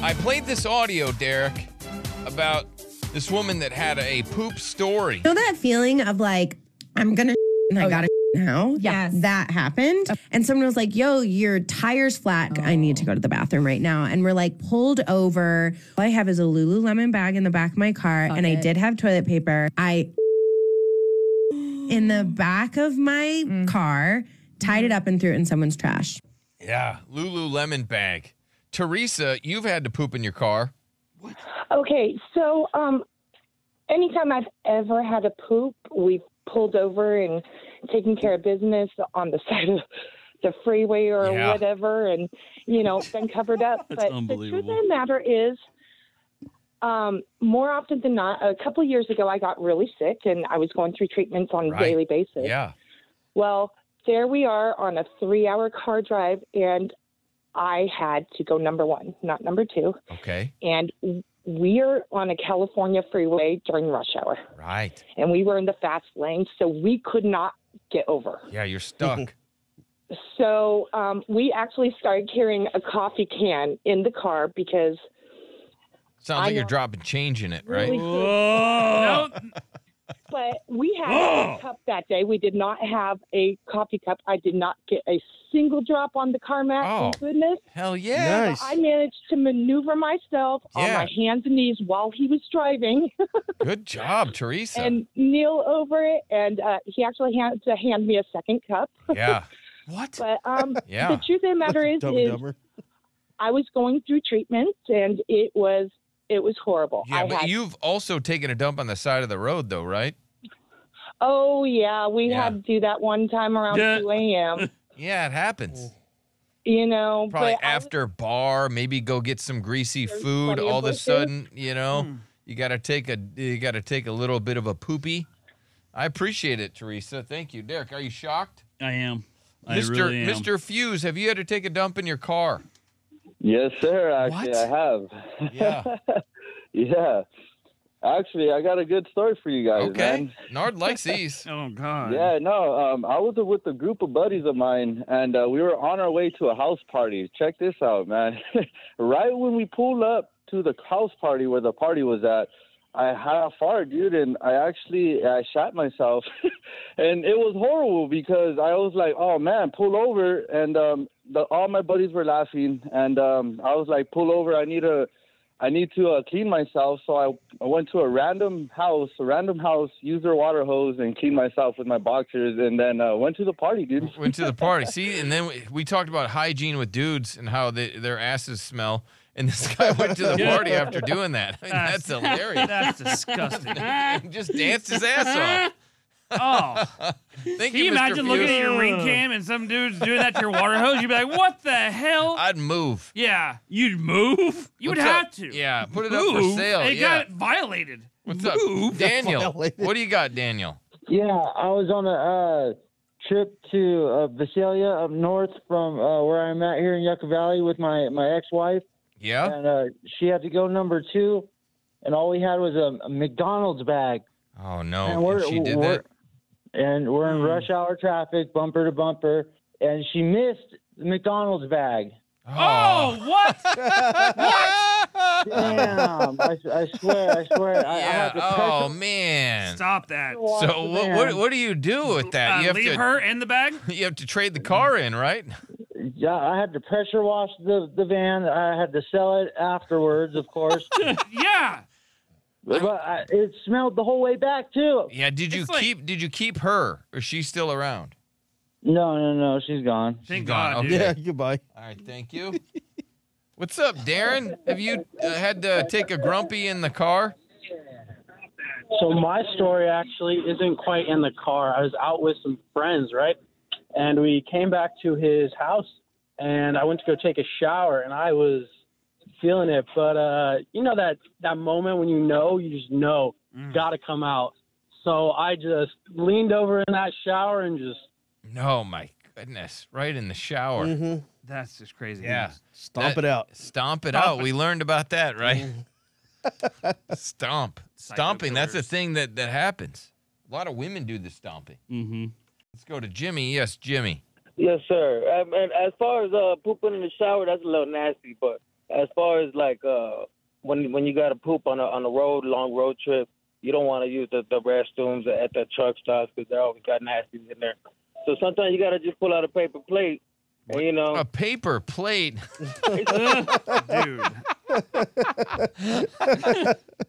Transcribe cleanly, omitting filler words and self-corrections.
I played this audio, Derek, about this woman that had a poop story. You know that feeling of like, I'm gonna and I gotta now? Yes. That happened. And someone was like, yo, your tire's flat. I need to go to the bathroom right now. And we're like pulled over. All I have is a Lululemon bag in the back of my car. And I did have toilet paper. In the back of my car, tied it up and threw it in someone's trash. Yeah, Lululemon bag. Teresa, you've had to poop in your car. Okay, so anytime I've ever had a poop, we've pulled over and taken care of business on the side of the freeway or whatever, and been covered up. That's but unbelievable. The truth of the matter is, more often than not, a couple of years ago, I got really sick and I was going through treatments on a daily basis. Yeah. Well, there we are on a 3-hour car drive, and I had to go number one, not number two. Okay. And we are on a California freeway during rush hour. Right. And we were in the fast lane, so we could not get over. Yeah, you're stuck. So we actually started carrying a coffee can in the car because Sounds like you're dropping change in it, right? Really Whoa. But we had a cup that day. We did not have a coffee cup. I did not get a single drop on the car mat. Thank goodness. Hell yeah. Nice. I managed to maneuver myself on my hands and knees while he was driving. Good job, Teresa. And kneel over it. And he actually had to hand me a second cup. Yeah. What? But Yeah. the truth of the matter is I was going through treatment, and it was horrible. Yeah, but you've also taken a dump on the side of the road, though, right? Oh, yeah. We had to do that one time around 2 a.m. Yeah, it happens. Probably Probably after bar, maybe go get some greasy food. plenty of All of a bushes. sudden, you gotta take a little bit of a poopy. I appreciate it, Teresa. Thank you, Derek. Are you shocked? I am. I really am. Mr. Fuse, have you had to take a dump in your car? Yes, sir. Actually, I have. Yeah. Yeah. Actually, I got a good story for you guys, man. Nard likes these. Oh, God. Yeah, no, I was with a group of buddies of mine, and we were on our way to a house party. Check this out, man. Right when we pulled up to the house party where the party was at, I had a fart, dude, and I shot myself. And it was horrible because I was like, oh, man, pull over. And all my buddies were laughing, and I was like, pull over, I need to clean myself. So I went to a random house, used their water hose, and cleaned myself with my boxers, and then went to the party, dude. Went to the party. See, and then we talked about hygiene with dudes and how their asses smell. And this guy went to the party after doing that. I mean, that's hilarious. That's disgusting. He just danced his ass off. Oh. Thank Can you Mr. imagine looking Fuse. at your ring cam and some dude's doing that to your water hose? You'd be like, what the hell? I'd move. Yeah. You'd move? You would What's have up? to. Yeah, put it up for sale. It Yeah. got violated. What's up? Daniel, what do you got, Daniel? Yeah, I was on a trip to Visalia up north from where I'm at here in Yucca Valley with my ex-wife. Yeah? And she had to go number 2, and all we had was a McDonald's bag. Oh, no. And She did that? And we're in rush hour traffic, bumper to bumper, and she missed the McDonald's bag. Oh, what? What? Damn, I swear. I had to Oh, man. Stop that. So what do you do with that? You have leave to her in the bag? You have to trade the car in, right? Yeah, I had to pressure wash the van. I had to sell it afterwards, of course. Yeah. But it smelled the whole way back too. Yeah. Did you keep her, or is she still around? No, she's gone. Thank gone. God, Okay. dude. Yeah, goodbye. All right, thank you. What's up, Darren? Have you had to take a grumpy in the car? So my story actually isn't quite in the car. I was out with some friends, right? And we came back to his house, and I went to go take a shower, and I was feeling it. But you know that moment when you just know, got to come out. So I just leaned over in that shower and just. No, my goodness. Right in the shower. Mm-hmm. That's just crazy. Yeah. Stomp it out. Stomp it out. We learned about that, right? Stomp. Stomping, that's a thing that happens. A lot of women do the stomping. Mm-hmm. Let's go to Jimmy. Yes, Jimmy. Yes, sir. And as far as pooping in the shower, that's a little nasty. But as far as like when you got to poop on a long road trip, you don't want to use the restrooms at the truck stops because they always got nasties in there. So sometimes you got to just pull out a paper plate. And, you know, a paper plate, Dude.